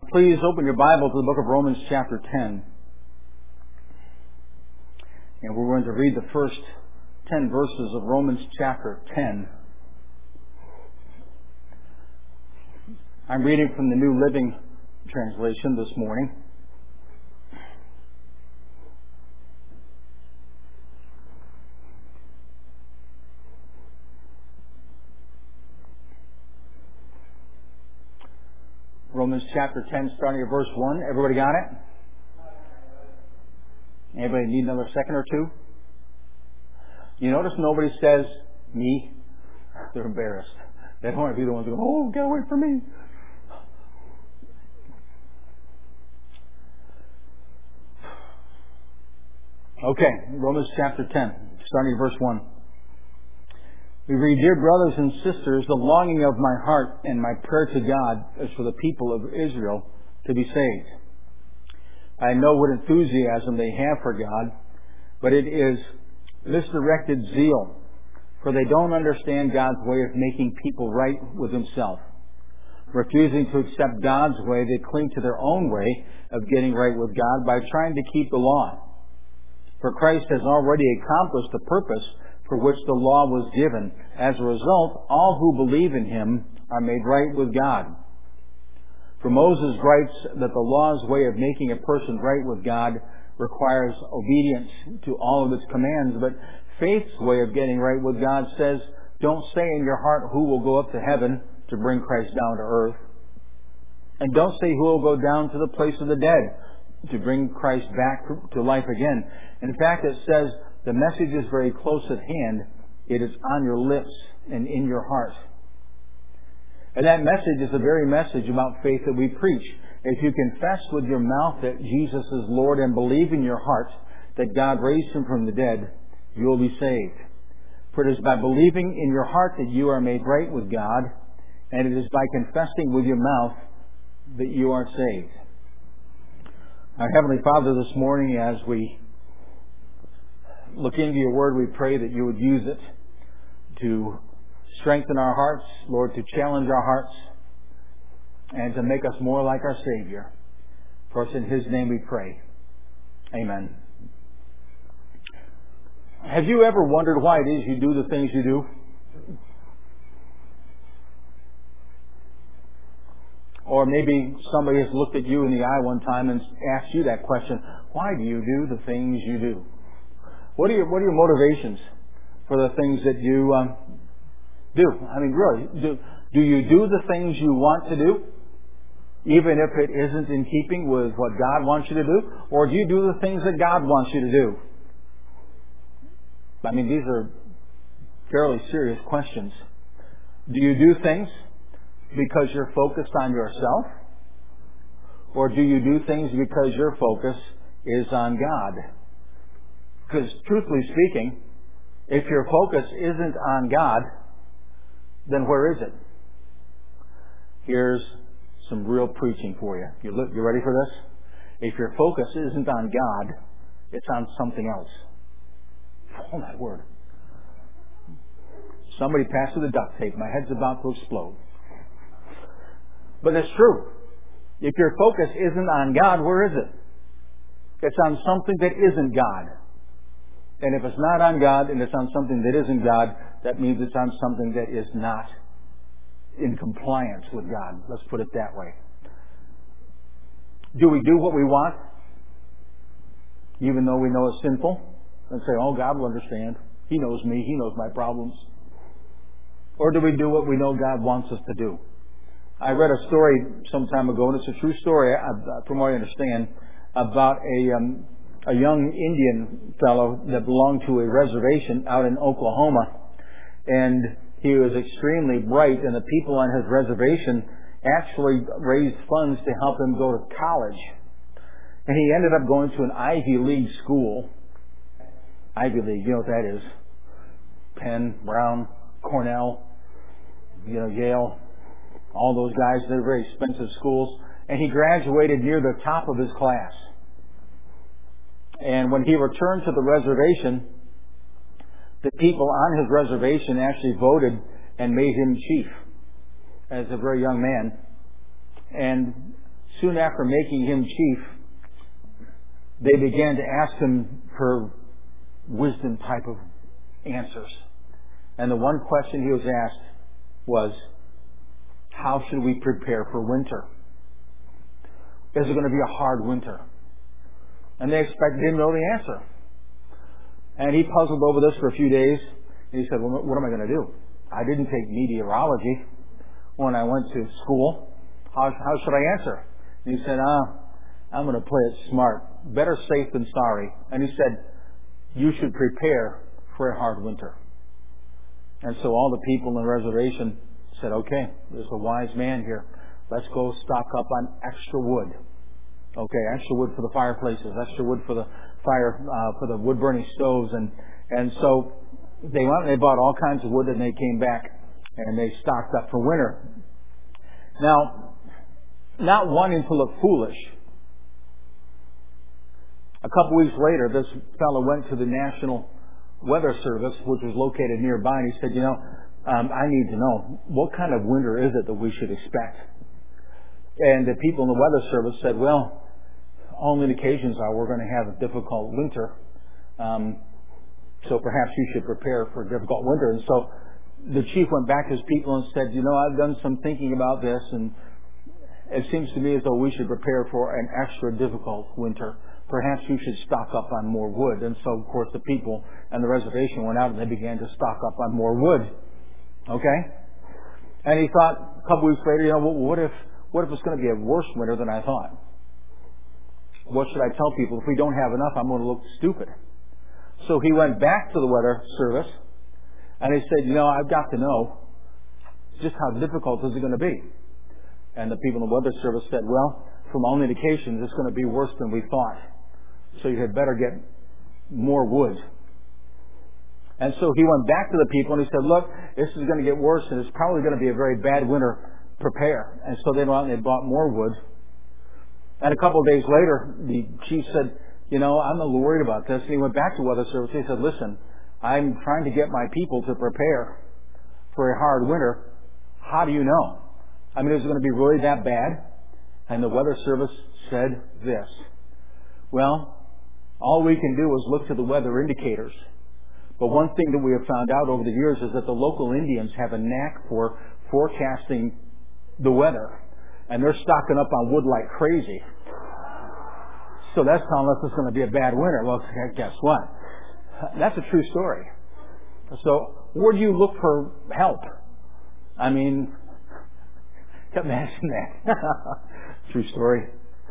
Please open your Bible to the book of Romans chapter 10. And we're going to read the first 10 verses of Romans chapter 10. I'm reading from the New Living Translation this morning. Romans chapter 10, starting at verse 1. Everybody got it? Anybody need another second or two? You notice nobody says, me. They're embarrassed. They don't want to be the ones who go, oh, get away from me. Okay, Romans chapter 10, starting at verse 1. We read, Dear brothers and sisters, the longing of my heart and my prayer to God is for the people of Israel to be saved. I know what enthusiasm they have for God, but it is misdirected zeal, for they don't understand God's way of making people right with Himself. Refusing to accept God's way, they cling to their own way of getting right with God by trying to keep the law. For Christ has already accomplished the purpose for which the law was given. As a result, all who believe in Him are made right with God. For Moses writes that the law's way of making a person right with God requires obedience to all of its commands, but faith's way of getting right with God says, don't say in your heart who will go up to heaven to bring Christ down to earth. And don't say who will go down to the place of the dead to bring Christ back to life again. In fact, it says the message is very close at hand. It is on your lips and in your heart. And that message is the very message about faith that we preach. If you confess with your mouth that Jesus is Lord and believe in your heart that God raised Him from the dead, you will be saved. For it is by believing in your heart that you are made right with God, and it is by confessing with your mouth that you are saved. Our Heavenly Father, this morning as we look into your word, we pray that you would use it to strengthen our hearts, Lord, to challenge our hearts, and to make us more like our Savior. For us in His name we pray. Amen. Have you ever wondered why it is you do the things you do? Or maybe somebody has looked at you in the eye one time and asked you that question, why do you do the things you do? What are your motivations for the things that you do? I mean, really, do you do the things you want to do, even if it isn't in keeping with what God wants you to do? Or do you do the things that God wants you to do? I mean, these are fairly serious questions. Do you do things because you're focused on yourself? Or do you do things because your focus is on God? Because truthfully speaking, if your focus isn't on God, then where is it? Here's some real preaching for you. You ready for this? If your focus isn't on God, it's on something else. Oh, my word. Somebody pass me the duct tape. My head's about to explode. But it's true. If your focus isn't on God, where is it? It's on something that isn't God. And if it's not on God and it's on something that isn't God, that means it's on something that is not in compliance with God. Let's put it that way. Do we do what we want, even though we know it's sinful? And say, oh, God will understand. He knows me. He knows my problems. Or do we do what we know God wants us to do? I read a story some time ago, and it's a true story, from what I understand, about a young Indian fellow that belonged to a reservation out in Oklahoma. And he was extremely bright, and the people on his reservation actually raised funds to help him go to college. And he ended up going to an Ivy League school. Ivy League, you know what that is. Penn, Brown, Cornell, Yale, all those guys. They're very expensive schools. And he graduated near the top of his class. And when he returned to the reservation, the people on his reservation actually voted and made him chief as a very young man. And soon after making him chief, they began to ask him for wisdom type of answers. And the one question he was asked was, how should we prepare for winter? Is it going to be a hard winter? And they expected him to know the answer. And he puzzled over this for a few days. And he said, well, what am I going to do? I didn't take meteorology when I went to school. How should I answer? And he said, I'm going to play it smart. Better safe than sorry. And he said, you should prepare for a hard winter. And so all the people in the reservation said, okay, there's a wise man here. Let's go stock up on extra wood. Okay, extra wood for the fireplaces, extra wood for the fire, for the wood-burning stoves. And so they went and they bought all kinds of wood, and they came back and they stocked up for winter. Now, not wanting to look foolish, a couple weeks later, this fellow went to the National Weather Service, which was located nearby, and he said, I need to know, what kind of winter is it that we should expect? And the people in the Weather Service said, well, all indications are we're going to have a difficult winter. So perhaps you should prepare for a difficult winter. And so the chief went back to his people and said, I've done some thinking about this, and it seems to me as though we should prepare for an extra difficult winter. Perhaps you should stock up on more wood. And so, of course, the people and the reservation went out and they began to stock up on more wood. Okay? And he thought a couple weeks later, what if it's going to be a worse winter than I thought? What should I tell people? If we don't have enough, I'm going to look stupid. So he went back to the Weather Service and he said, I've got to know just how difficult is it going to be? And the people in the Weather Service said, well, from all indications, it's going to be worse than we thought. So you had better get more wood. And so he went back to the people and he said, look, this is going to get worse and it's probably going to be a very bad winter. Prepare. And so they went out and they bought more wood. And a couple of days later, the chief said, I'm a little worried about this. And he went back to Weather Service. He said, listen, I'm trying to get my people to prepare for a hard winter. How do you know? Is it going to be really that bad? And the Weather Service said this. Well, all we can do is look to the weather indicators. But one thing that we have found out over the years is that the local Indians have a knack for forecasting the weather. And they're stocking up on wood like crazy. So that's telling us it's going to be a bad winter. Well, guess what? That's a true story. So where do you look for help? Imagine that. True story.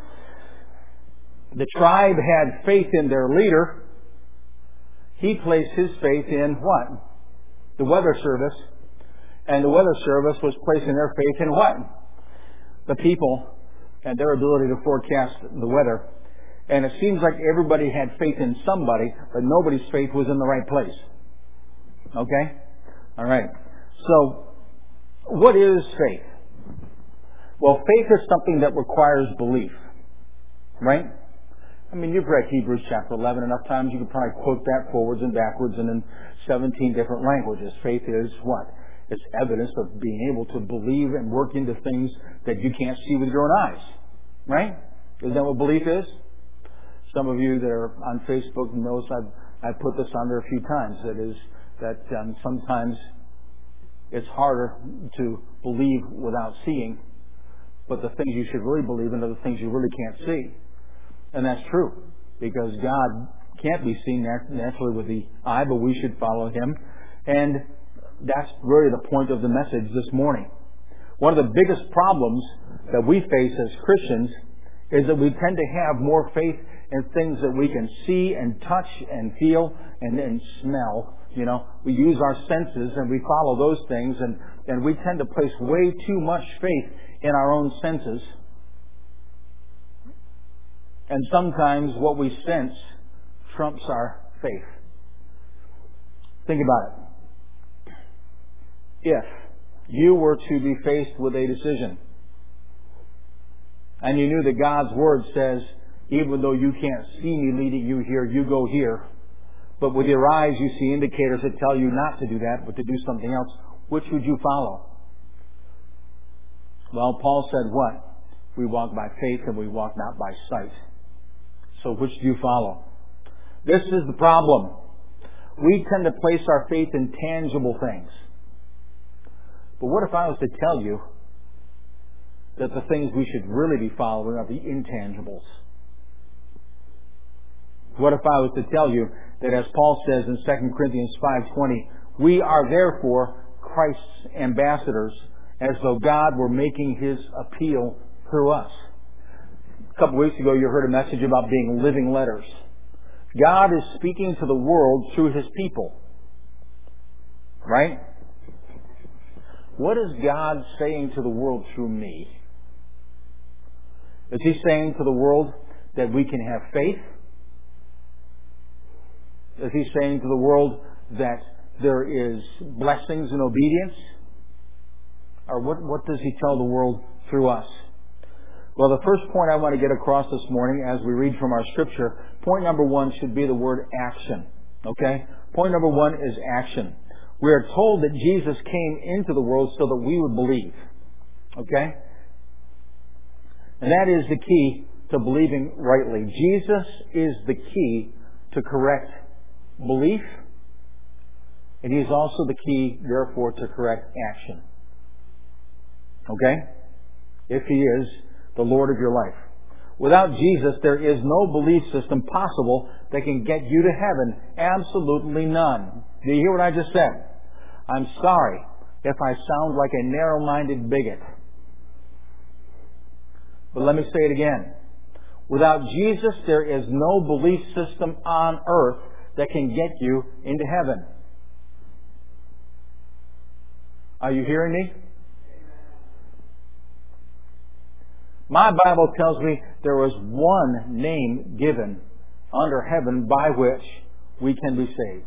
The tribe had faith in their leader. He placed his faith in what? The Weather Service. And the Weather Service was placing their faith in what? The people and their ability to forecast the weather. And it seems like everybody had faith in somebody, but nobody's faith was in the right place. Okay? All right. So, what is faith? Well, faith is something that requires belief. Right? You've read Hebrews chapter 11 enough times, you could probably quote that forwards and backwards and in 17 different languages. Faith is what? It's evidence of being able to believe and work into things that you can't see with your own eyes. Right? Isn't that what belief is? Some of you that are on Facebook knows I've put this on there a few times. That is that sometimes it's harder to believe without seeing, but the things you should really believe in are the things you really can't see. And that's true, because God can't be seen naturally with the eye, but we should follow Him. And that's really the point of the message this morning. One of the biggest problems that we face as Christians is that we tend to have more faith in things that we can see and touch and feel and smell. We use our senses and we follow those things, and we tend to place way too much faith in our own senses. And sometimes what we sense trumps our faith. Think about it. If you were to be faced with a decision, and you knew that God's Word says, even though you can't see me leading you here, you go here, but with your eyes you see indicators that tell you not to do that, but to do something else, which would you follow? Well, Paul said what? We walk by faith and we walk not by sight. So which do you follow? This is the problem. We tend to place our faith in tangible things. But what if I was to tell you that the things we should really be following are the intangibles? What if I was to tell you that, as Paul says in 2 Corinthians 5:20, we are therefore Christ's ambassadors, as though God were making His appeal through us. A couple weeks ago you heard a message about being living letters. God is speaking to the world through His people. Right? What is God saying to the world through me? Is He saying to the world that we can have faith? Is He saying to the world that there is blessings and obedience? Or what does He tell the world through us? Well, the first point I want to get across this morning as we read from our scripture, point number 1 should be the word action. Okay? Point number 1 is action. We are told that Jesus came into the world so that we would believe. Okay? And that is the key to believing rightly. Jesus is the key to correct belief, and He is also the key, therefore, to correct action. Okay? If He is the Lord of your life. Without Jesus, there is no belief system possible that can get you to heaven. Absolutely none. Do you hear what I just said? I'm sorry if I sound like a narrow-minded bigot. But let me say it again. Without Jesus, there is no belief system on earth that can get you into heaven. Are you hearing me? My Bible tells me there was one name given under heaven by which we can be saved.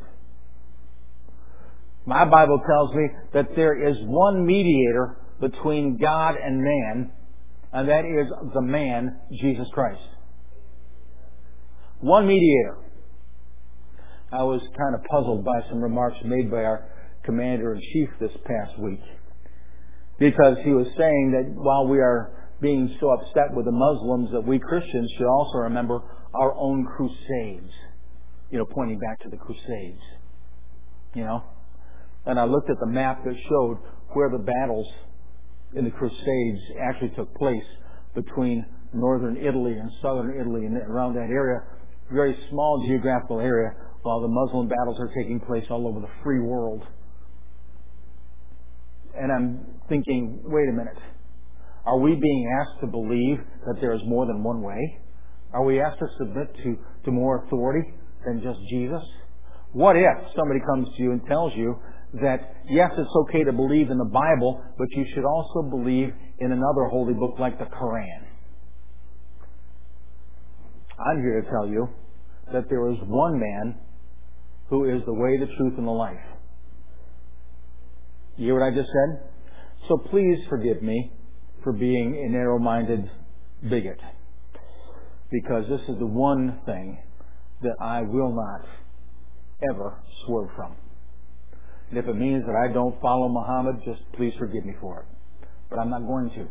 My Bible tells me that there is one mediator between God and man, and that is the man, Jesus Christ. One mediator. I was kind of puzzled by some remarks made by our Commander-in-Chief this past week, because he was saying that while we are being so upset with the Muslims, that we Christians should also remember our own crusades. Pointing back to the crusades. And I looked at the map that showed where the battles in the crusades actually took place between northern Italy and southern Italy and around that area. Very small geographical area, while the Muslim battles are taking place all over the free world. And I'm thinking, wait a minute. Are we being asked to believe that there is more than one way? Are we asked to submit to more authority than just Jesus? What if somebody comes to you and tells you that, yes, it's okay to believe in the Bible, but you should also believe in another holy book like the Quran? I'm here to tell you that there is one man who is the way, the truth, and the life. You hear what I just said? So please forgive me for being a narrow-minded bigot, because this is the one thing that I will not ever swerve from. And if it means that I don't follow Muhammad, just please forgive me for it. But I'm not going to.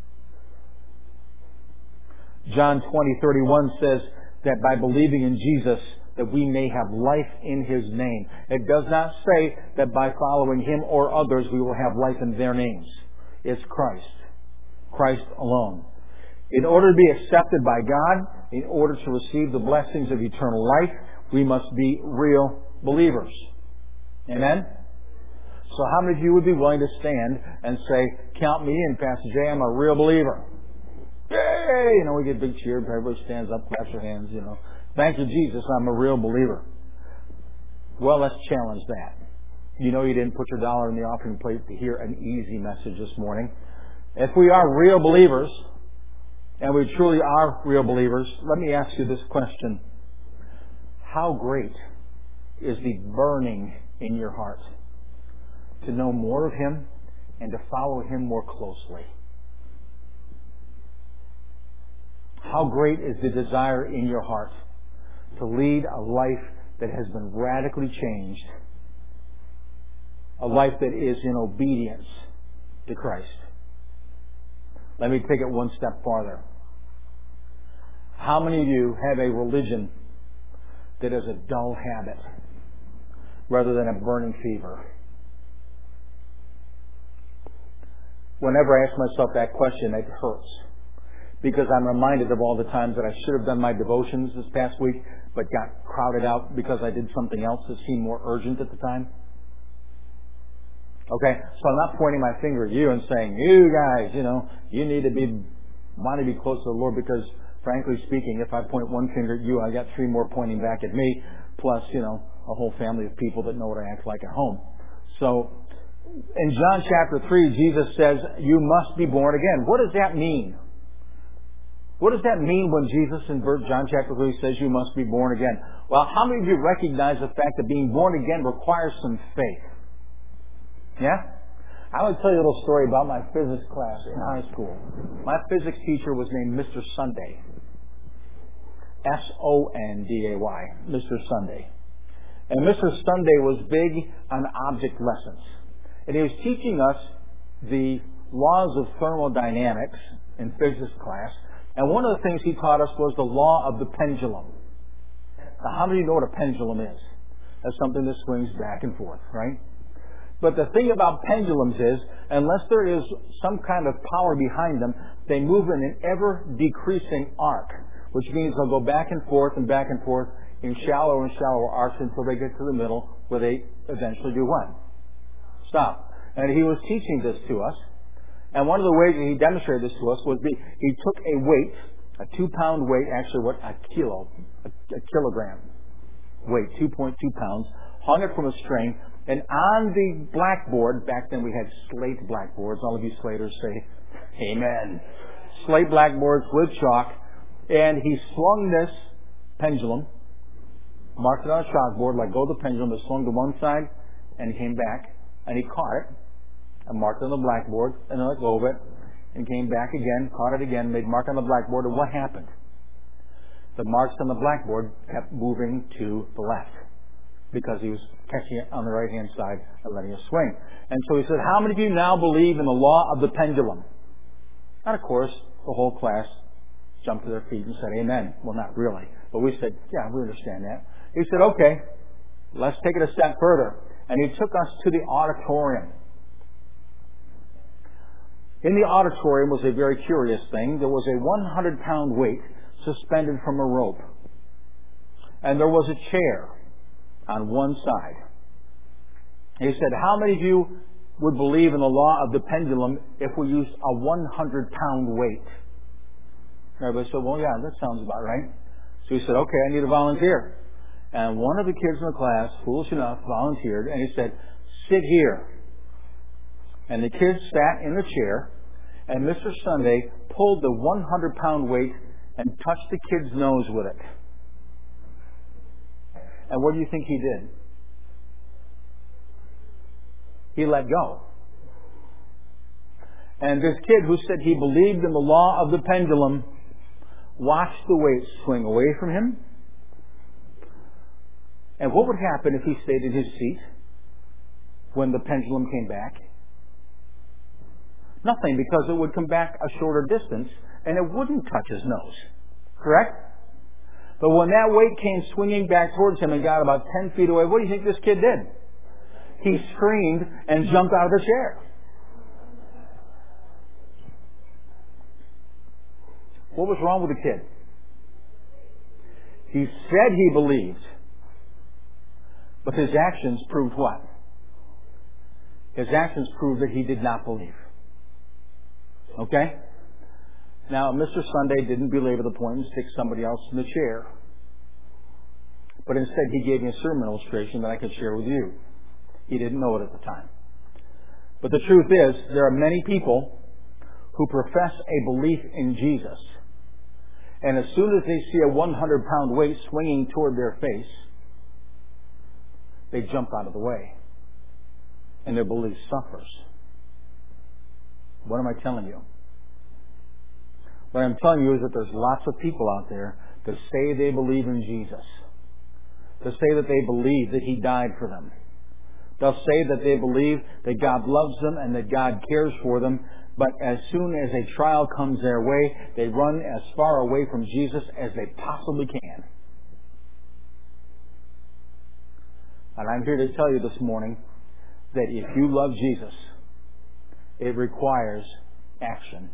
John 20:31 says that by believing in Jesus, that we may have life in His name. It does not say that by following Him or others we will have life in their names. It's Christ. Christ alone. In order to be accepted by God, in order to receive the blessings of eternal life, we must be real believers. Amen? So how many of you would be willing to stand and say, count me in, Pastor Jay, I'm a real believer? Yay! We get big cheer, everybody stands up, claps their hands, Thank you, Jesus, I'm a real believer. Well, let's challenge that. You didn't put your dollar in the offering plate to hear an easy message this morning. If we are real believers, and we truly are real believers, let me ask you this question. How great is the burning in your heart to know more of Him and to follow Him more closely? How great is the desire in your heart to lead a life that has been radically changed, a life that is in obedience to Christ? Let me take it one step farther. How many of you have a religion that is a dull habit rather than a burning fever? Whenever I ask myself that question, it hurts. Because I'm reminded of all the times that I should have done my devotions this past week, but got crowded out because I did something else that seemed more urgent at the time. Okay? So I'm not pointing my finger at you and saying, you guys, you need to want to be close to the Lord, because frankly speaking, if I point one finger at you, I got three more pointing back at me, plus, a whole family of people that know what I act like at home. So, in John chapter 3, Jesus says, you must be born again. What does that mean? What does that mean when Jesus in John chapter 3 says you must be born again? Well, how many of you recognize the fact that being born again requires some faith? Yeah? I want to tell you a little story about my physics class in high school. My physics teacher was named Mr. Sunday. S-O-N-D-A-Y. Mr. Sunday. And Mr. Sunday was big on object lessons. And he was teaching us the laws of thermodynamics in physics class. And one of the things he taught us was the law of the pendulum. Now, how many of you know what a pendulum is? That's something that swings back and forth, right? But the thing about pendulums is, unless there is some kind of power behind them, they move in an ever-decreasing arc, which means they'll go back and forth in shallower and shallower arcs until they get to the middle, where they eventually do what? Stop. And he was teaching this to us. And one of the ways that he demonstrated this to us was he took a weight, a 2-pound weight, actually a kilogram weight, 2.2 pounds, hung it from a string, and on the blackboard, back then we had slate blackboards, all of you slaters say, amen. Slate blackboards with chalk, and he swung this pendulum, marked it on a chalkboard, let go of the pendulum, it swung to one side, and he came back, and he caught it, and marked it on the blackboard, and then let go of it, and came back again, caught it again, made mark on the blackboard, and what happened? The marks on the blackboard kept moving to the left, because he was catching it on the right-hand side and letting it swing. And so he said, how many of you now believe in the law of the pendulum? And of course, the whole class jumped to their feet and said, amen. Well, not really. But we said, yeah, we understand that. He said, okay, let's take it a step further. And he took us to the auditorium. In the auditorium was a very curious thing. There was a 100-pound weight suspended from a rope. And there was a chair on one side. He said, how many of you would believe in the law of the pendulum if we used a 100-pound weight? Everybody said, well, yeah, that sounds about right. So he said, okay, I need a volunteer. And one of the kids in the class, foolish enough, volunteered, and he said, sit here. And the kids sat in the chair, and Mr. Sunday pulled the 100-pound weight and touched the kid's nose with it. And what do you think he did? He let go. And this kid who said he believed in the law of the pendulum watched the weight swing away from him. And what would happen if he stayed in his seat when the pendulum came back? Nothing, because it would come back a shorter distance and it wouldn't touch his nose. Correct? But when that weight came swinging back towards him and got about 10 feet away, what do you think this kid did? He screamed and jumped out of the chair. What was wrong with the kid? He said he believed, but his actions proved what? His actions proved that he did not believe. Okay? Now, Mr. Sunday didn't belabor the point and stick somebody else in the chair. But instead, he gave me a sermon illustration that I could share with you. He didn't know it at the time. But the truth is, there are many people who profess a belief in Jesus. And as soon as they see a 100-pound weight swinging toward their face, they jump out of the way. And their belief suffers. What am I telling you? What I'm telling you is that there's lots of people out there that say they believe in Jesus. To say that they believe that He died for them. They'll say that they believe that God loves them and that God cares for them, But as soon as a trial comes their way, they run as far away from Jesus as they possibly can. And I'm here to tell you this morning that if you love Jesus, it requires action.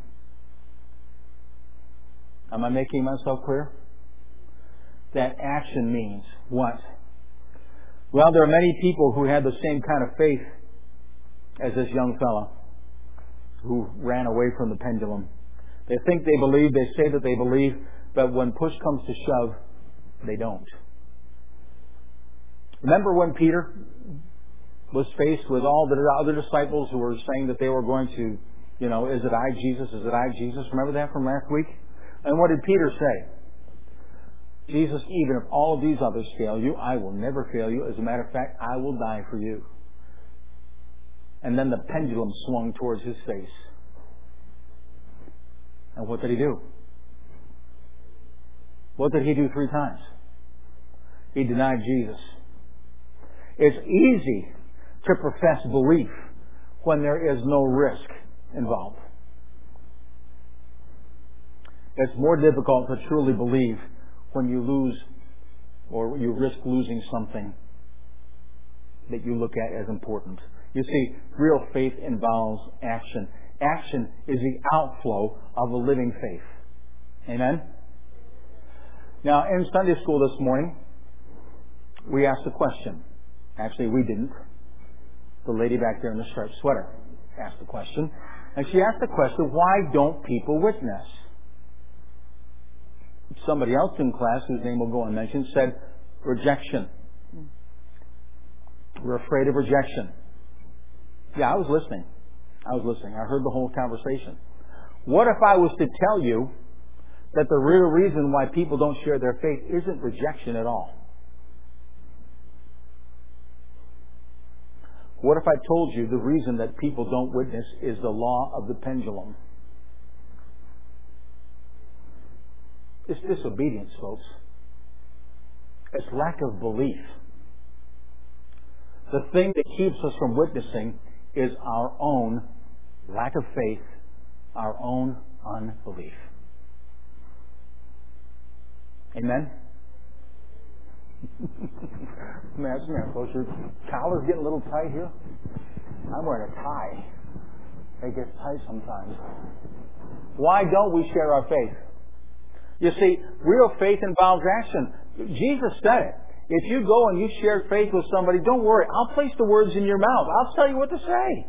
Am I making myself clear? That action means what? Well, there are many people who had the same kind of faith as this young fella who ran away from the pendulum. They think they believe, they say that they believe, but when push comes to shove, they don't. Remember when Peter was faced with all the other disciples who were saying that they were going to, is it I, Jesus? Is it I, Jesus? Remember that from last week? And what did Peter say? Jesus, even if all of these others fail you, I will never fail you. As a matter of fact, I will die for you. And then the pendulum swung towards his face. And what did he do? What did he do 3 times? He denied Jesus. It's easy to profess belief when there is no risk involved. It's more difficult to truly believe when you lose or you risk losing something that you look at as important. You see, real faith involves action. Action is the outflow of a living faith. Amen? Now, in Sunday school this morning, we asked a question. Actually, we didn't. The lady back there in the striped sweater asked the question. And she asked the question, why don't people witness? Somebody else in class, whose name we'll go unmentioned, said, rejection. We're afraid of rejection. Yeah, I was listening. I heard the whole conversation. What if I was to tell you that the real reason why people don't share their faith isn't rejection at all? What if I told you the reason that people don't witness is the law of the pendulum? It's disobedience, folks. It's lack of belief. The thing that keeps us from witnessing is our own lack of faith, our own unbelief. Amen? Imagine, folks, your collar's getting a little tight here. I'm wearing a tie. They get tight sometimes. Why don't we share our faith? You see, real faith involves action. Jesus said it. If you go and you share faith with somebody, don't worry. I'll place the words in your mouth. I'll tell you what to say.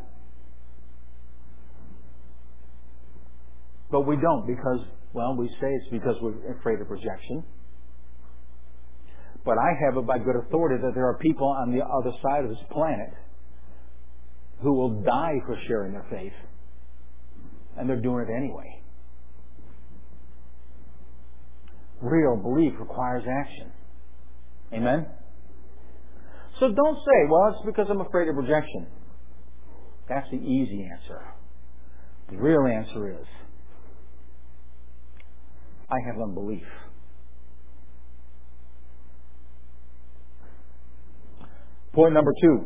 But we don't because, we say it's because we're afraid of rejection. But I have it by good authority that there are people on the other side of this planet who will die for sharing their faith. And they're doing it anyway. Real belief requires action. Amen? So don't say, it's because I'm afraid of rejection. That's the easy answer. The real answer is, I have unbelief. Point number 2.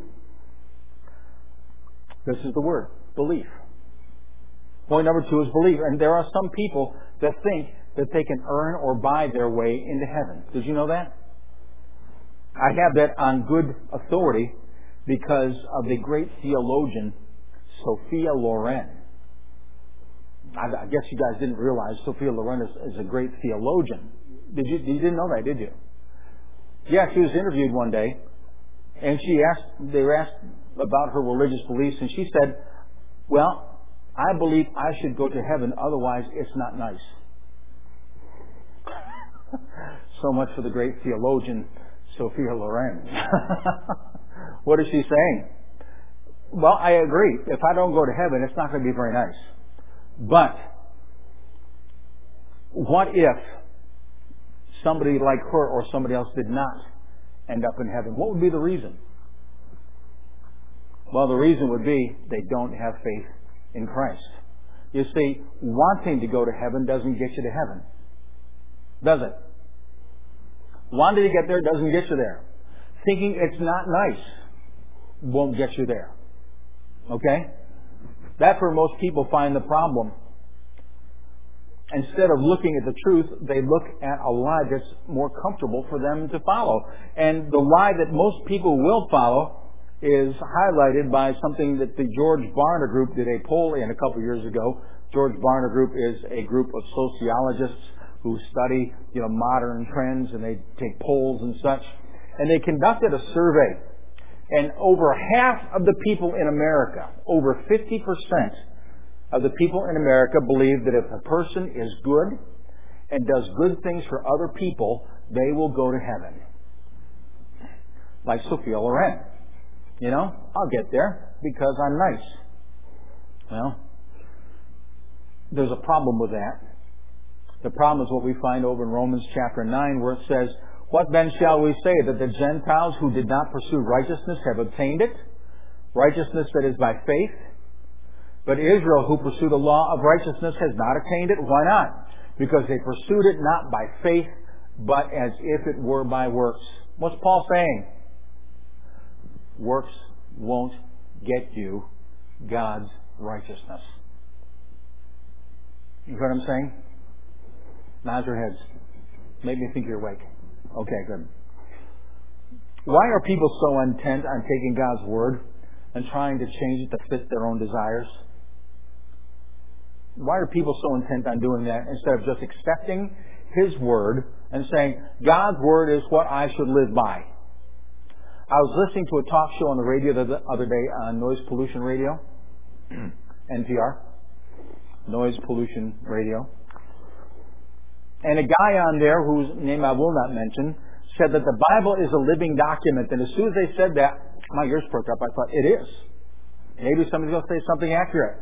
This is the word, belief. Point number 2 is belief. And there are some people that think that they can earn or buy their way into heaven. Did you know that? I have that on good authority because of the great theologian Sophia Loren. I guess you guys didn't realize Sophia Loren is a great theologian. You didn't know that, did you? Yeah, she was interviewed one day, and they were asked about her religious beliefs, and she said, I believe I should go to heaven, otherwise it's not nice. So much for the great theologian Sophia Loren. What is she saying? I agree. If I don't go to heaven, it's not going to be very nice. But what if somebody like her or somebody else did not end up in heaven? What would be the reason? The reason would be they don't have faith in Christ. You see, wanting to go to heaven doesn't get you to heaven. Does it? Wanting to get there doesn't get you there. Thinking it's not nice won't get you there. Okay? That's where most people find the problem. Instead of looking at the truth, they look at a lie that's more comfortable for them to follow. And the lie that most people will follow is highlighted by something that the George Barna Group did a poll in a couple years ago. George Barna Group is a group of sociologists who study, modern trends, and they take polls and such. And they conducted a survey. And over half of the people in America, over 50% of the people in America believe that if a person is good and does good things for other people, they will go to heaven. Like Sophia Loren. I'll get there because I'm nice. Well, there's a problem with that. The problem is what we find over in Romans chapter 9, where it says, "What then shall we say? That the Gentiles who did not pursue righteousness have obtained it? Righteousness that is by faith? But Israel, who pursued the law of righteousness, has not attained it." Why not? Because they pursued it not by faith, but as if it were by works. What's Paul saying? Works won't get you God's righteousness. You heard what I'm saying? Nod your heads. Make me think you're awake. Okay, good. Why are people so intent on taking God's word and trying to change it to fit their own desires? Why are people so intent on doing that instead of just accepting His word and saying, God's word is what I should live by? I was listening to a talk show on the radio the other day on Noise Pollution Radio, NPR, Noise Pollution Radio. And a guy on there, whose name I will not mention, said that the Bible is a living document. And as soon as they said that, my ears perked up. I thought, it is. Maybe somebody's going to say something accurate.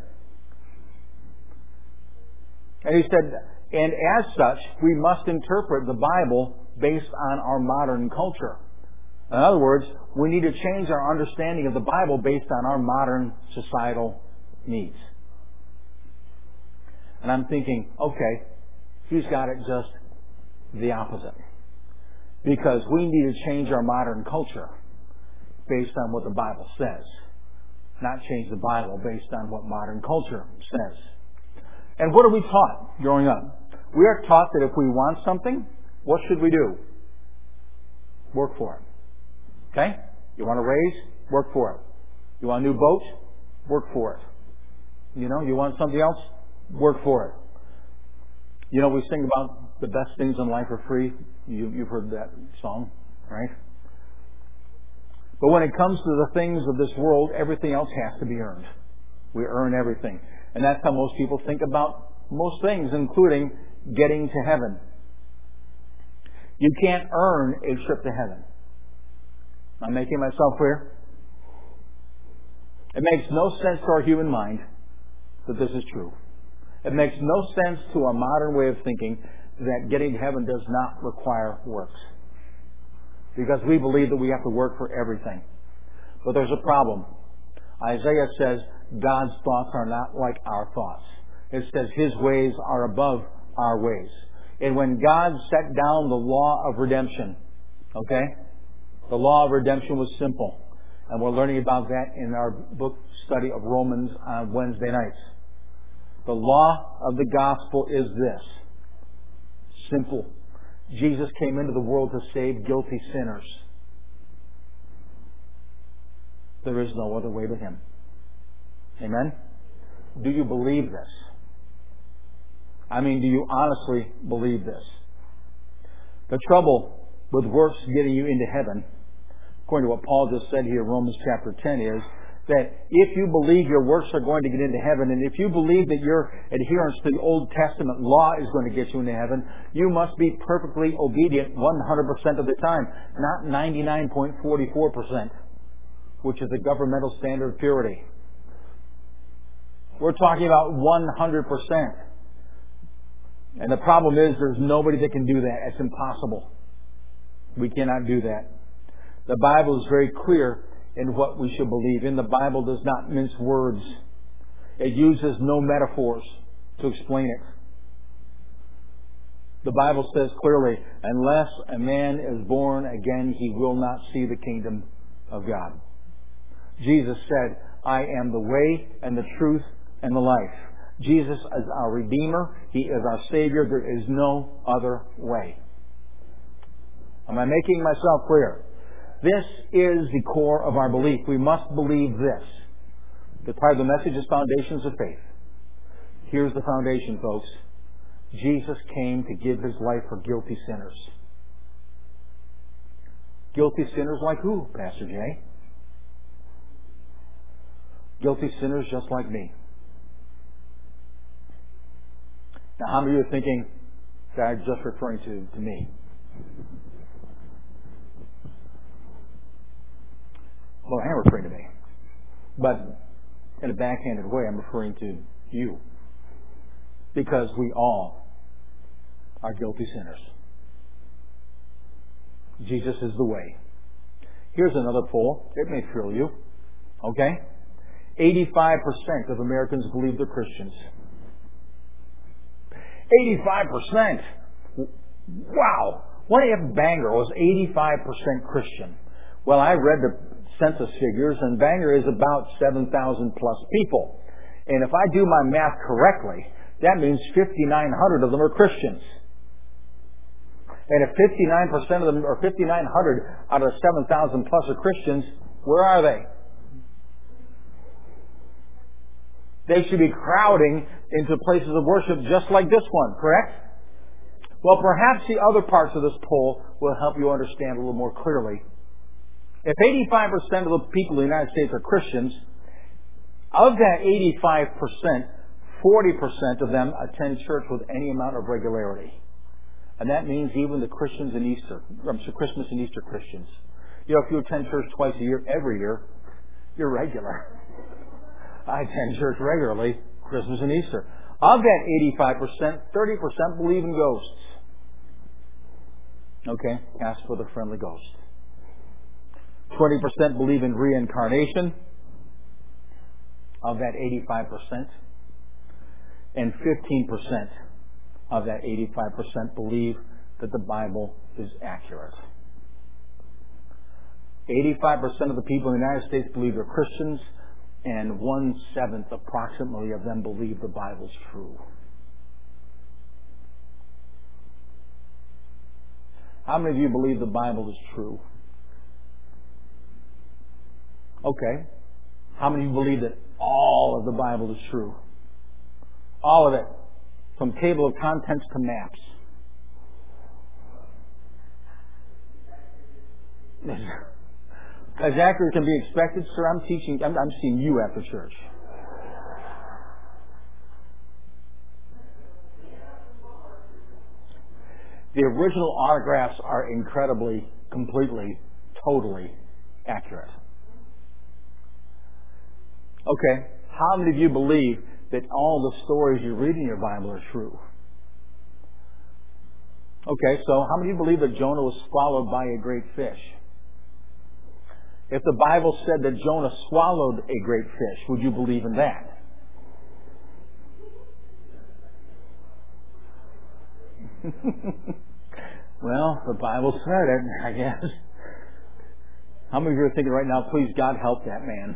And he said, and as such, we must interpret the Bible based on our modern culture. In other words, we need to change our understanding of the Bible based on our modern societal needs. And I'm thinking, okay, he's got it just the opposite. Because we need to change our modern culture based on what the Bible says. Not change the Bible based on what modern culture says. And what are we taught growing up? We are taught that if we want something, what should we do? Work for it. Okay? You want a raise? Work for it. You want a new boat? Work for it. You want something else? Work for it. We sing about the best things in life are free. You've heard that song, right? But when it comes to the things of this world, everything else has to be earned. We earn everything. And that's how most people think about most things, including getting to heaven. You can't earn a trip to heaven. I'm making myself clear? It makes no sense to our human mind that this is true. It makes no sense to our modern way of thinking that getting to heaven does not require works. Because we believe that we have to work for everything. But there's a problem. Isaiah says God's thoughts are not like our thoughts. It says His ways are above our ways. And when God set down the law of redemption, the law of redemption was simple. And we're learning about that in our book study of Romans on Wednesday nights. The law of the gospel is this. Simple. Jesus came into the world to save guilty sinners. There is no other way to Him. Amen? Do you believe this? Do you honestly believe this? The trouble with works getting you into heaven, according to what Paul just said here in Romans chapter 10, is that if you believe your works are going to get into heaven, and if you believe that your adherence to the Old Testament law is going to get you into heaven, you must be perfectly obedient 100% of the time, not 99.44%, which is the governmental standard of purity. We're talking about 100%. And the problem is there's nobody that can do that. It's impossible. We cannot do that. The Bible is very clear in what we should believe. And the Bible does not mince words. It uses no metaphors to explain it. The Bible says clearly, unless a man is born again, he will not see the kingdom of God. Jesus said, I am the way and the truth and the life. Jesus is our Redeemer. He is our Savior. There is no other way. Am I making myself clear? This is the core of our belief. We must believe this. The part of the message is Foundations of Faith. Here's the foundation, folks. Jesus came to give His life for guilty sinners. Guilty sinners like who, Pastor Jay? Guilty sinners just like me. Now, how many of you are thinking that I'm just referring to me? Well, I am referring to me. But in a backhanded way, I'm referring to you. Because we all are guilty sinners. Jesus is the way. Here's another poll. It may thrill you. Okay? 85% of Americans believe they're Christians. 85%! Wow! What if Bangor was 85% Christian? Well, I read the census figures, and Bangor is about 7,000 plus people. And if I do my math correctly, that means 5,900 of them are Christians. And if 59% of them, or 5,900 out of 7,000 plus are Christians, where are they? They should be crowding into places of worship just like this one, correct? Well, perhaps the other parts of this poll will help you understand a little more clearly. If 85% of the people in the United States are Christians, of that 85%, 40% of them attend church with any amount of regularity. And that means even the Christians in Easter, Christmas and Easter Christians. You know, if you attend church twice a year, every year, you're regular. I attend church regularly, Christmas and Easter. Of that 85%, 30% believe in ghosts. Okay, ask for the friendly ghost. 20% believe in reincarnation. Of that 85%. And 15% of that 85% believe that the Bible is accurate. 85% of the people in the United States believe they're Christians, and 1/7 approximately of them believe the Bible's true. How many of you believe the Bible is true? Okay. How many of you believe that all of the Bible is true? All of it. From table of contents to maps. As accurate can be expected, sir. I'm seeing you after church. The original autographs are incredibly, completely, totally accurate. Okay, how many of you believe that all the stories you read in your Bible are true? Okay, so how many of you believe that Jonah was swallowed by a great fish? If the Bible said that Jonah swallowed a great fish, would you believe in that? Well, the Bible said it, I guess. How many of you are thinking right now, please God help that man?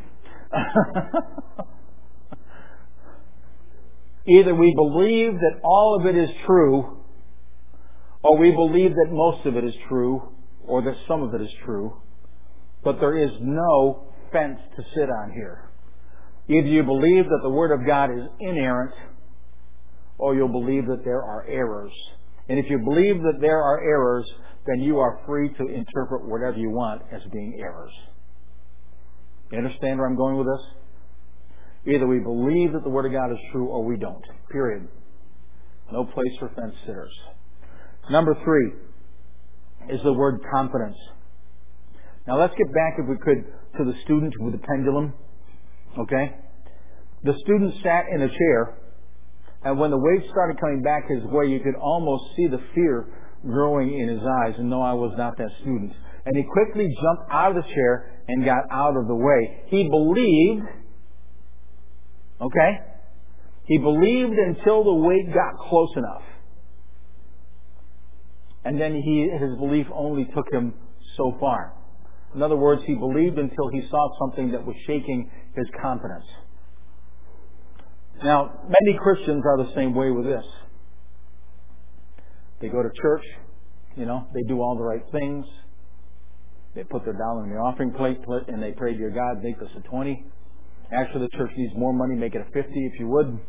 Either we believe that all of it is true, or we believe that most of it is true, or that some of it is true, but there is no fence to sit on here. Either you believe that the Word of God is inerrant, or you'll believe that there are errors. And if you believe that there are errors, then you are free to interpret whatever you want as being errors. You understand where I'm going with this? Either we believe that the Word of God is true, or we don't. Period. No place for fence sitters. Number 3 is the word confidence. Now let's get back, if we could, to the student with the pendulum. Okay? The student sat in a chair, and when the weight started coming back his way, you could almost see the fear growing in his eyes. And no, I was not that student. And he quickly jumped out of the chair and got out of the way. He believed, okay? He believed until the weight got close enough. And then his belief only took him so far. In other words, he believed until he saw something that was shaking his confidence. Now, many Christians are the same way with this. They go to church, they do all the right things. They put their dollar in the offering plate, and they pray, dear God, make this a 20. Actually, the church needs more money, make it a 50 if you would.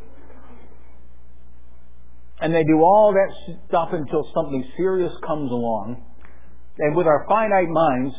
And they do all that stuff until something serious comes along. And with our finite minds,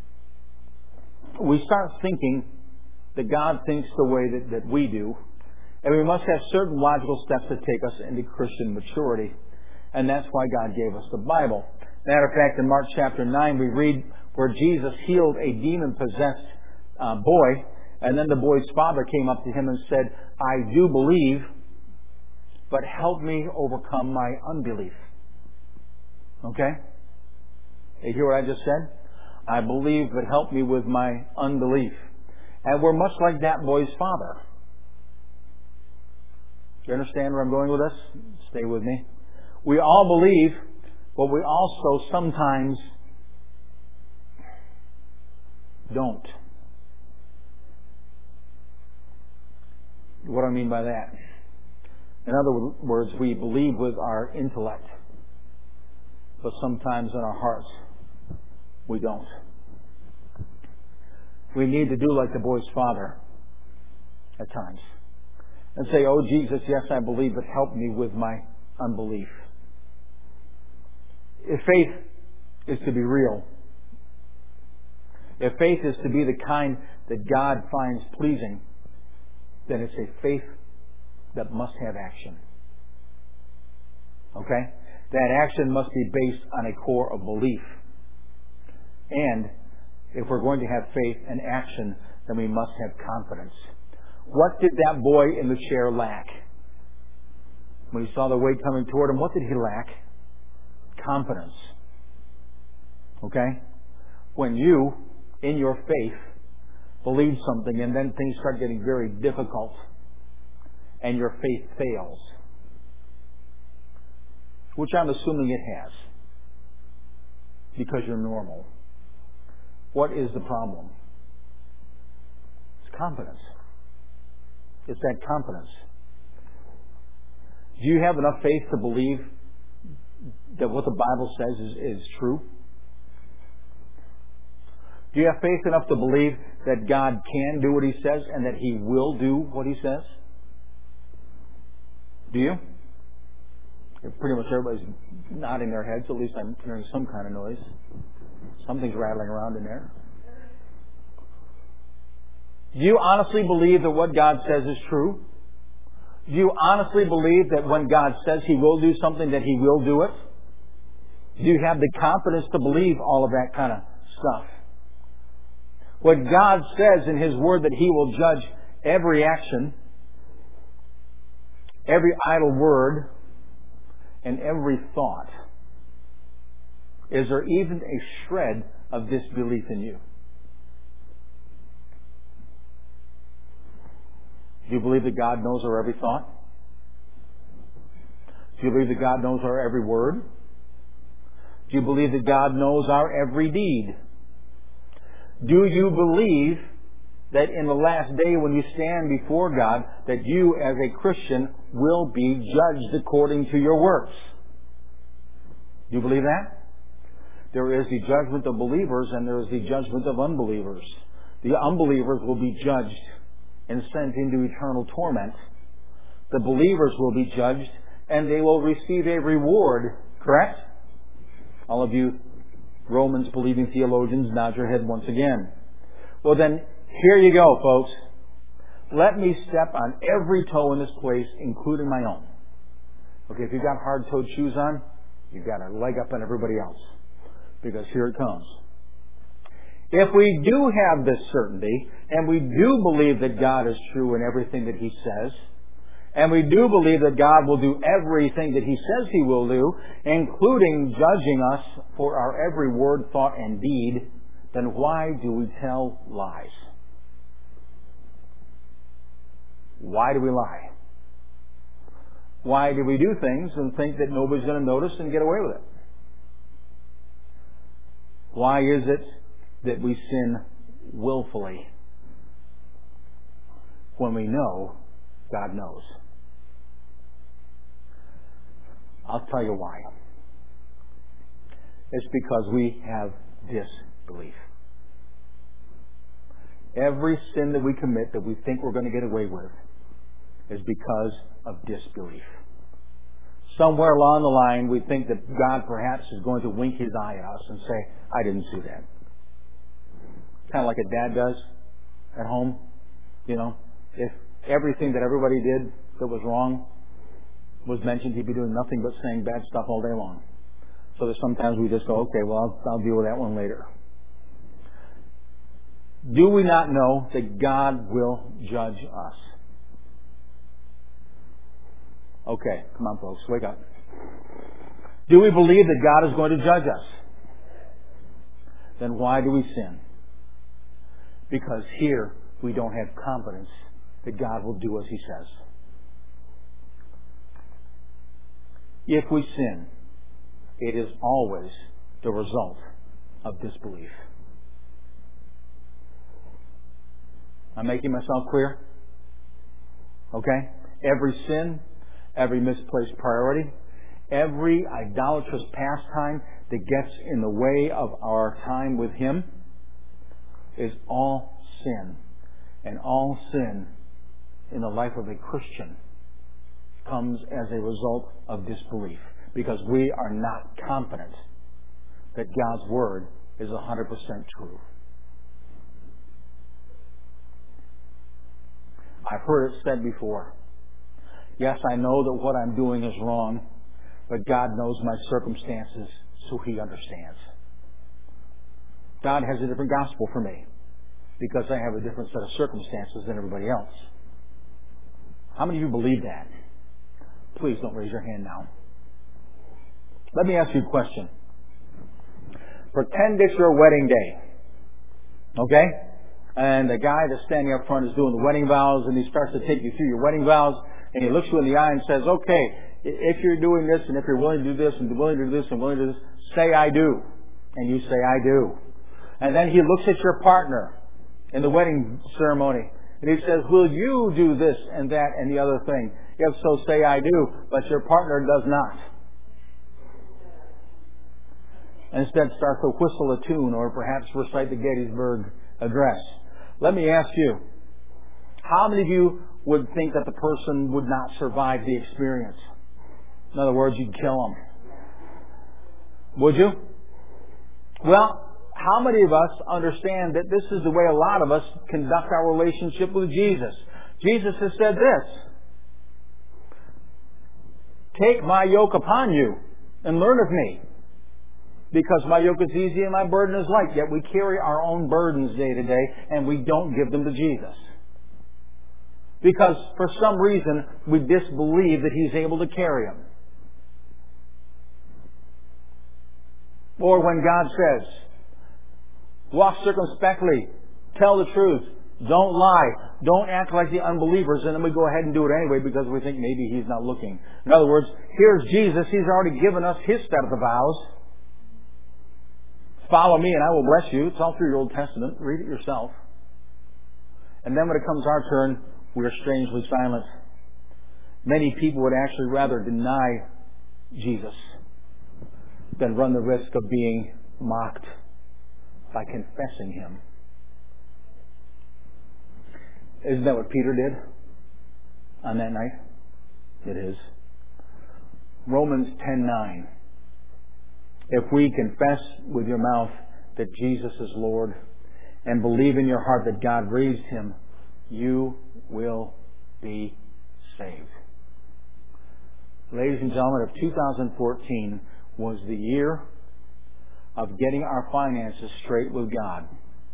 we start thinking that God thinks the way that we do. And we must have certain logical steps to take us into Christian maturity. And that's why God gave us the Bible. Matter of fact, in Mark chapter 9, we read where Jesus healed a demon-possessed boy. And then the boy's father came up to him and said, I do believe, but help me overcome my unbelief. Okay? You hear what I just said? I believe, but help me with my unbelief. And we're much like that boy's father. Do you understand where I'm going with this? Stay with me. We all believe, but we also sometimes don't. What do I mean by that? In other words, we believe with our intellect, but sometimes in our hearts, we don't. We need to do like the boy's father at times and say, oh Jesus, yes, I believe, but help me with my unbelief. If faith is to be real, if faith is to be the kind that God finds pleasing, then it's a faith that must have action. Okay? That action must be based on a core of belief. And if we're going to have faith and action, then we must have confidence. What did that boy in the chair lack? When he saw the weight coming toward him, what did he lack? Confidence. Okay? When you, in your faith, believe something and then things start getting very difficult and your faith fails, which I'm assuming it has, because you're normal. What is the problem? It's confidence. It's that confidence. Do you have enough faith to believe that what the Bible says is true? Do you have faith enough to believe that God can do what He says and that He will do what He says? Do you? Pretty much everybody's nodding their heads. At least I'm hearing some kind of noise. Something's rattling around in there. Do you honestly believe that what God says is true? Do you honestly believe that when God says He will do something, that He will do it? Do you have the confidence to believe all of that kind of stuff? What God says in His Word, that He will judge every action, every idle word, and every thought. Is there even a shred of disbelief in you? Do you believe that God knows our every thought? Do you believe that God knows our every word? Do you believe that God knows our every deed? Do you believe that in the last day when you stand before God, that you as a Christian will be judged according to your works? Do you believe that? There is the judgment of believers and there is the judgment of unbelievers. The unbelievers will be judged and sent into eternal torment. The believers will be judged and they will receive a reward. Correct? All of you Romans believing theologians, nod your head once again. Well then, here you go, folks. Let me step on every toe in this place, including my own. Okay, if you've got hard-toed shoes on, you've got a leg up on everybody else. Because here it comes. If we do have this certainty, and we do believe that God is true in everything that He says, and we do believe that God will do everything that He says He will do, including judging us for our every word, thought, and deed, then why do we tell lies? Why do we lie? Why do we do things and think that nobody's going to notice and get away with it? Why is it that we sin willfully when we know God knows? I'll tell you why. It's because we have disbelief. Every sin that we commit that we think we're going to get away with is because of disbelief. Somewhere along the line, we think that God perhaps is going to wink his eye at us and say, I didn't see that. Kind of like a dad does at home. You know, if everything that everybody did that was wrong was mentioned, he'd be doing nothing but saying bad stuff all day long. So that sometimes we just go, okay, well, I'll deal with that one later. Do we not know that God will judge us? Okay, come on, folks, wake up. Do we believe that God is going to judge us? Then why do we sin? Because here we don't have confidence that God will do as he says. If we sin, it is always the result of disbelief. I'm making myself clear? Okay? Every sin, every misplaced priority, every idolatrous pastime that gets in the way of our time with him is all sin. And all sin in the life of a Christian comes as a result of disbelief, because we are not confident that God's Word is 100% true. I've heard it said before. Yes, I know that what I'm doing is wrong, but God knows my circumstances, so he understands. God has a different gospel for me because I have a different set of circumstances than everybody else. How many of you believe that? Please don't raise your hand now. Let me ask you a question. Pretend it's your wedding day. Okay? And the guy that's standing up front is doing the wedding vows, and he starts to take you through your wedding vows, and he looks you in the eye and says, okay, if you're doing this, and if you're willing to do this, and willing to do this, and willing to do this, say I do. And you say I do. And then he looks at your partner in the wedding ceremony, and he says, will you do this and that and the other thing? If so, say I do, but your partner does not. Instead starts to whistle a tune or perhaps recite the Gettysburg Address. Let me ask you, how many of you would think that the person would not survive the experience? In other words, you'd kill them. Would you? Well, how many of us understand that this is the way a lot of us conduct our relationship with Jesus? Jesus has said this: take my yoke upon you and learn of me, because my yoke is easy and my burden is light. Yet we carry our own burdens day to day, and we don't give them to Jesus. Because for some reason, we disbelieve that he's able to carry them. Or when God says, walk circumspectly, tell the truth, don't lie, don't act like the unbelievers, and then we go ahead and do it anyway because we think maybe he's not looking. In other words, here's Jesus, he's already given us his set of the vows. Follow me and I will bless you. It's all through your Old Testament. Read it yourself. And then when it comes our turn, we are strangely silent. Many people would actually rather deny Jesus than run the risk of being mocked by confessing him. Isn't that what Peter did on that night? It is. Romans 10:9. If we confess with your mouth that Jesus is Lord and believe in your heart that God raised him, you will be saved. Ladies and gentlemen, if 2014 was the year of getting our finances straight with God,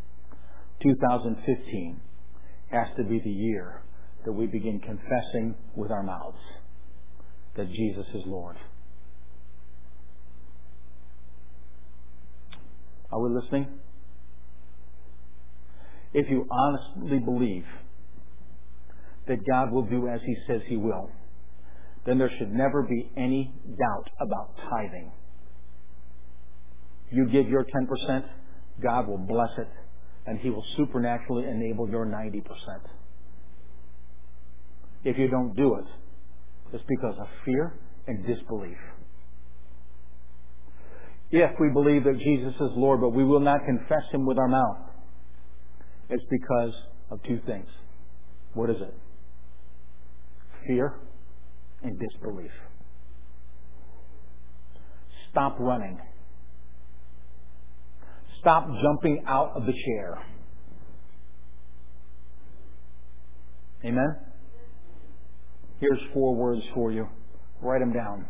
2015 has to be the year that we begin confessing with our mouths that Jesus is Lord. Are we listening? If you honestly believe that God will do as he says he will, then there should never be any doubt about tithing. You give your 10%, God will bless it, and he will supernaturally enable your 90%. If you don't do it, it's because of fear and disbelief. If we believe that Jesus is Lord, but we will not confess Him with our mouth, it's because of two things. What is it? Fear and disbelief. Stop running. Stop jumping out of the chair. Amen? Here's 4 words for you. Write them down.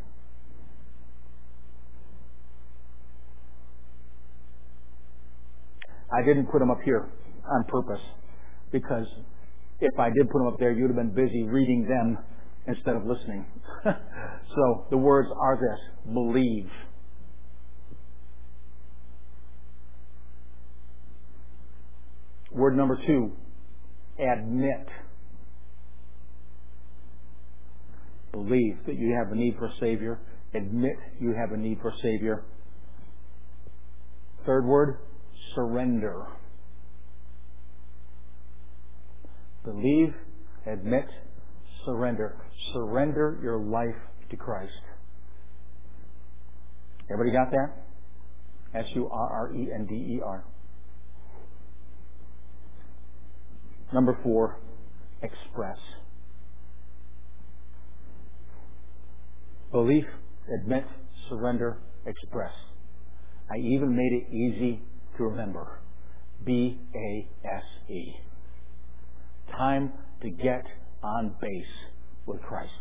I didn't put them up here on purpose, because if I did put them up there, you'd have been busy reading them instead of listening. So the words are this: believe. Word number 2, admit. Believe that you have a need for a Savior. Admit you have a need for a Savior. Third word, surrender. Believe, admit, surrender. Surrender your life to Christ. Everybody got that? surrender. Number 4, express. Belief, admit, surrender, express. I even made it easy to remember. BASE. Time to get on base with Christ.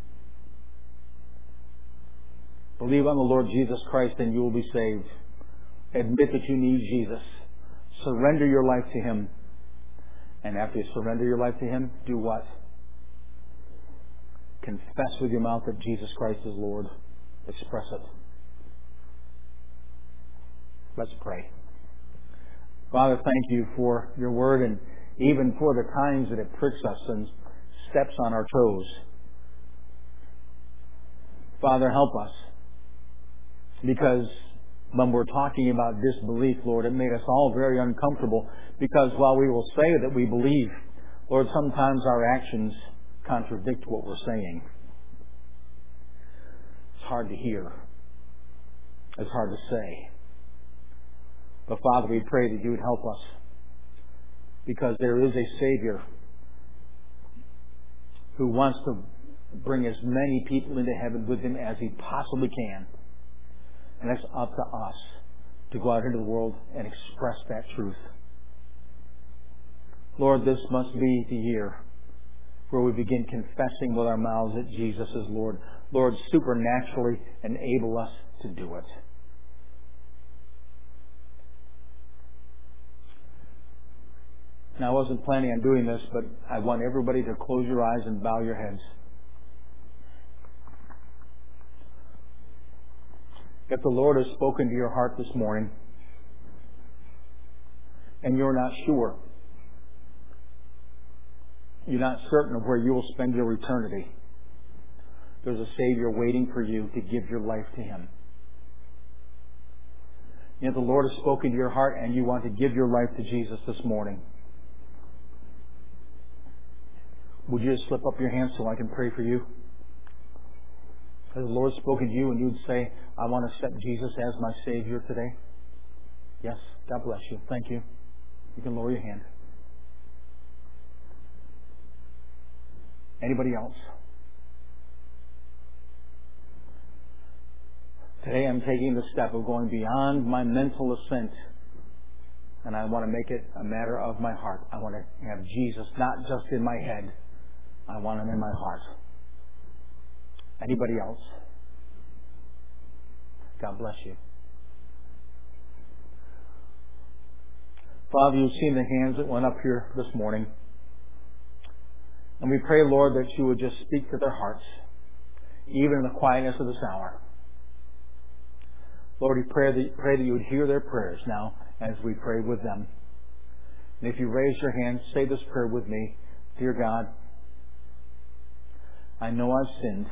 Believe on the Lord Jesus Christ and you will be saved. Admit that you need Jesus. Surrender your life to Him. And after you surrender your life to Him, do what? Confess with your mouth that Jesus Christ is Lord. Express it. Let's pray. Father, thank you for your word, and even for the times that it pricks us and steps on our toes. Father, help us. Because when we're talking about disbelief, Lord, it made us all very uncomfortable, because while we will say that we believe, Lord, sometimes our actions contradict what we're saying. It's hard to hear. It's hard to say. But Father, we pray that you would help us, because there is a Savior who wants to bring as many people into heaven with Him as He possibly can. And it's up to us to go out into the world and express that truth. Lord, this must be the year where we begin confessing with our mouths that Jesus is Lord. Lord, supernaturally enable us to do it. Now, I wasn't planning on doing this, but I want everybody to close your eyes and bow your heads. If the Lord has spoken to your heart this morning, and you're not sure, you're not certain of where you will spend your eternity, there's a Savior waiting for you to give your life to Him. And if the Lord has spoken to your heart and you want to give your life to Jesus this morning, would you just slip up your hand so I can pray for you? Has the Lord spoken to you and you would say, I want to accept Jesus as my Savior today? Yes. God bless you. Thank you. You can lower your hand. Anybody else? Today I'm taking the step of going beyond my mental assent, and I want to make it a matter of my heart. I want to have Jesus not just in my head. I want Him in my heart. Anybody else? God bless you. Father, you've seen the hands that went up here this morning. And we pray, Lord, that you would just speak to their hearts, even in the quietness of this hour. Lord, we pray that you would hear their prayers now as we pray with them. And if you raise your hand, say this prayer with me. Dear God, I know I've sinned.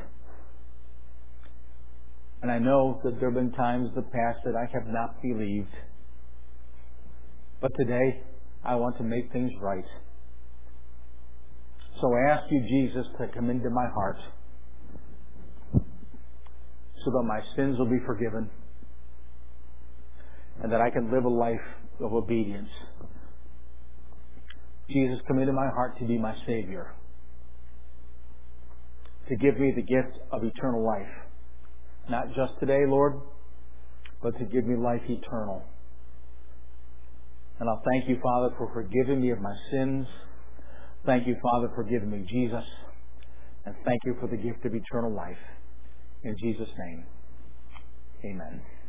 And I know that there have been times in the past that I have not believed. But today, I want to make things right. So I ask you, Jesus, to come into my heart so that my sins will be forgiven and that I can live a life of obedience. Jesus, come into my heart to be my Savior, to give me the gift of eternal life. Not just today, Lord, but to give me life eternal. And I'll thank you, Father, for forgiving me of my sins. Thank you, Father, for giving me Jesus. And thank you for the gift of eternal life. In Jesus' name, amen.